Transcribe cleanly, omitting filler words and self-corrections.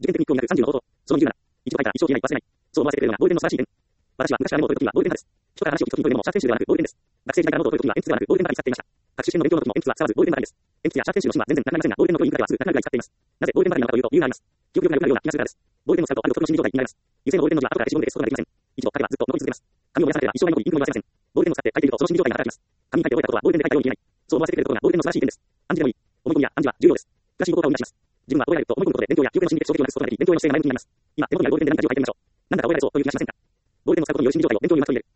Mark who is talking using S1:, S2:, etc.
S1: 受験的に興味なく30のこと。その理由なら、一度書いたら一生消えない、忘れない。そう思わせてくれるのがボールペンの素晴らしい点。私は昔からノートを取るときはボールペン派です。人から話を聞くときにトイレもシャーペン集ではなくボールペンです。学生時代からノートを取るときは鉛筆ではなくボールペンばかり使っていました。各種試験の勉強の時も鉛筆は使わずボールペンばかりです。鉛筆やシャーペン集の芯は全然なくなりませんが、ボールペンの教員課ではすぐなくなるぐらい使っています。なぜボールペンばかりなのかというと理由があります。記憶力が良くなるような気がするからです。ボールペンを使うとある時の心理状態になります。油性のボールペンの字は後から消しゴムで消すことができません。一度書けばずっと残り続けます。紙を燃やされれば一生が残り、インクも言わせません。ボールペンを使って書いているとその心理状態が働きます。紙に書いておいたことはボールペンで書いたように消えない。そう思わせてくれることがボールペンの素晴らしい点です。暗示でもいい。思い込みや暗示は重要です。詳しい効果を生み出します。自分は覚えられると思い込むことで勉強や記憶の心理的衝撃をなくすことができ、勉強への姿勢が前向きになります。今、手元にあるボールペンで何か字を書いてみましょう。なんだか覚えられそうという気がしませんか。ボールペンを使うことによる心理状態を勉強にうまく取り入れる。